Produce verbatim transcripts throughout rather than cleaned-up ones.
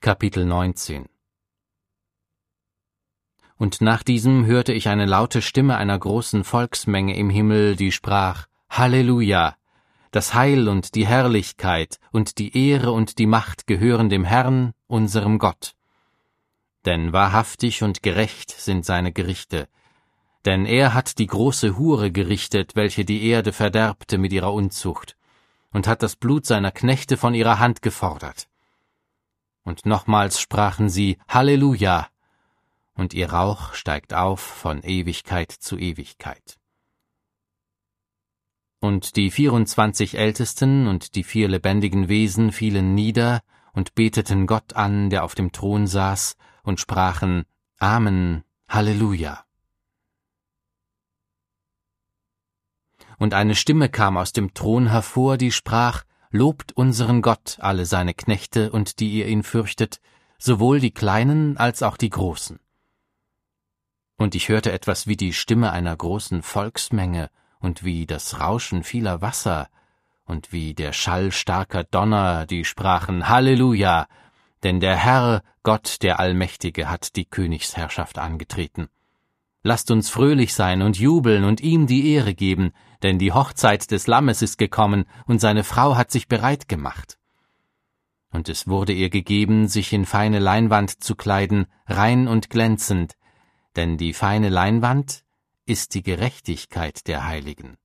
Kapitel neunzehn. Und nach diesem hörte ich eine laute Stimme einer großen Volksmenge im Himmel, die sprach: Halleluja! Das Heil und die Herrlichkeit und die Ehre und die Macht gehören dem Herrn, unserem Gott. Denn wahrhaftig und gerecht sind seine Gerichte. Denn er hat die große Hure gerichtet, welche die Erde verderbte mit ihrer Unzucht, und hat das Blut seiner Knechte von ihrer Hand gefordert. Und nochmals sprachen sie: Halleluja! Und ihr Rauch steigt auf von Ewigkeit zu Ewigkeit. Und die vierundzwanzig Ältesten und die vier lebendigen Wesen fielen nieder und beteten Gott an, der auf dem Thron saß, und sprachen: Amen, Halleluja. Und eine Stimme kam aus dem Thron hervor, die sprach: Lobt unseren Gott, alle seine Knechte, und die ihr ihn fürchtet, sowohl die Kleinen als auch die Großen. Und ich hörte etwas wie die Stimme einer großen Volksmenge und wie das Rauschen vieler Wasser und wie der Schall starker Donner, die sprachen: Halleluja, denn der Herr, Gott der Allmächtige, hat die Königsherrschaft angetreten. Lasst uns fröhlich sein und jubeln und ihm die Ehre geben, denn die Hochzeit des Lammes ist gekommen und seine Frau hat sich bereit gemacht. Und es wurde ihr gegeben, sich in feine Leinwand zu kleiden, rein und glänzend, denn die feine Leinwand ist die Gerechtigkeit der Heiligen.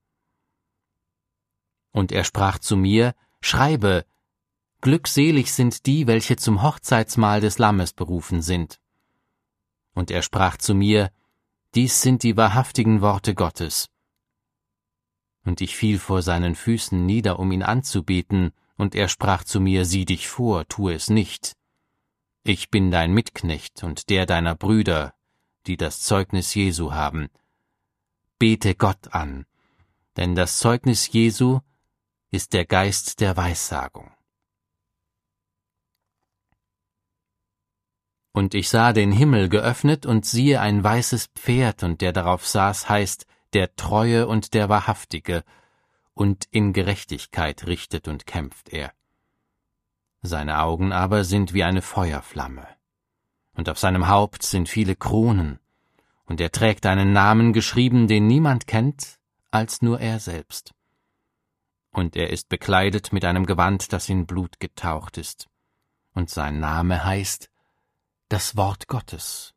Und er sprach zu mir: Schreibe: Glückselig sind die, welche zum Hochzeitsmahl des Lammes berufen sind. Und er sprach zu mir: Dies sind die wahrhaftigen Worte Gottes. Und ich fiel vor seinen Füßen nieder, um ihn anzubeten, und er sprach zu mir: Sieh dich vor, tue es nicht. Ich bin dein Mitknecht und der deiner Brüder, die das Zeugnis Jesu haben. Bete Gott an, denn das Zeugnis Jesu ist der Geist der Weissagung. Und ich sah den Himmel geöffnet, und siehe ein weißes Pferd, und der darauf saß, heißt: Der Treue und der Wahrhaftige, und in Gerechtigkeit richtet und kämpft er. Seine Augen aber sind wie eine Feuerflamme, und auf seinem Haupt sind viele Kronen, und er trägt einen Namen geschrieben, den niemand kennt, als nur er selbst. Und er ist bekleidet mit einem Gewand, das in Blut getaucht ist, und sein Name heißt das Wort Gottes.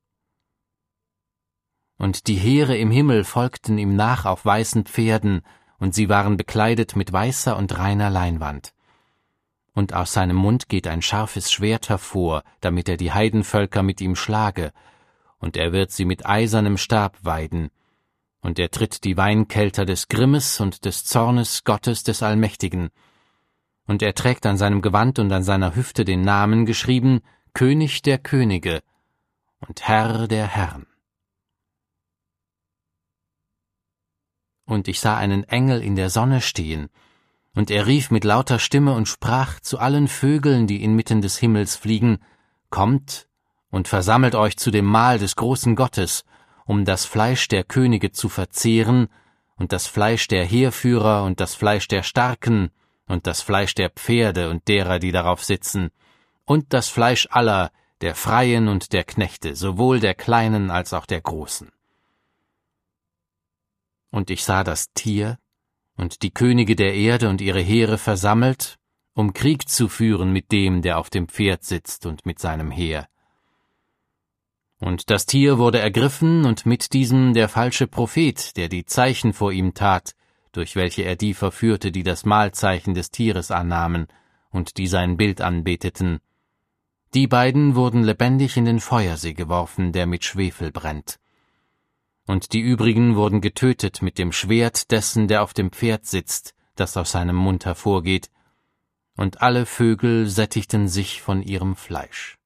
Und die Heere im Himmel folgten ihm nach auf weißen Pferden, und sie waren bekleidet mit weißer und reiner Leinwand. Und aus seinem Mund geht ein scharfes Schwert hervor, damit er die Heidenvölker mit ihm schlage, und er wird sie mit eisernem Stab weiden, und er tritt die Weinkelter des Grimmes und des Zornes Gottes des Allmächtigen. Und er trägt an seinem Gewand und an seiner Hüfte den Namen geschrieben: König der Könige und Herr der Herren. Und ich sah einen Engel in der Sonne stehen, und er rief mit lauter Stimme und sprach zu allen Vögeln, die inmitten des Himmels fliegen: Kommt und versammelt euch zu dem Mahl des großen Gottes, um das Fleisch der Könige zu verzehren, und das Fleisch der Heerführer und das Fleisch der Starken und das Fleisch der Pferde und derer, die darauf sitzen, und das Fleisch aller, der Freien und der Knechte, sowohl der Kleinen als auch der Großen. Und ich sah das Tier und die Könige der Erde und ihre Heere versammelt, um Krieg zu führen mit dem, der auf dem Pferd sitzt, und mit seinem Heer. Und das Tier wurde ergriffen, und mit diesem der falsche Prophet, der die Zeichen vor ihm tat, durch welche er die verführte, die das Mahlzeichen des Tieres annahmen und die sein Bild anbeteten. Die beiden wurden lebendig in den Feuersee geworfen, der mit Schwefel brennt. Und die übrigen wurden getötet mit dem Schwert dessen, der auf dem Pferd sitzt, das aus seinem Mund hervorgeht, und alle Vögel sättigten sich von ihrem Fleisch.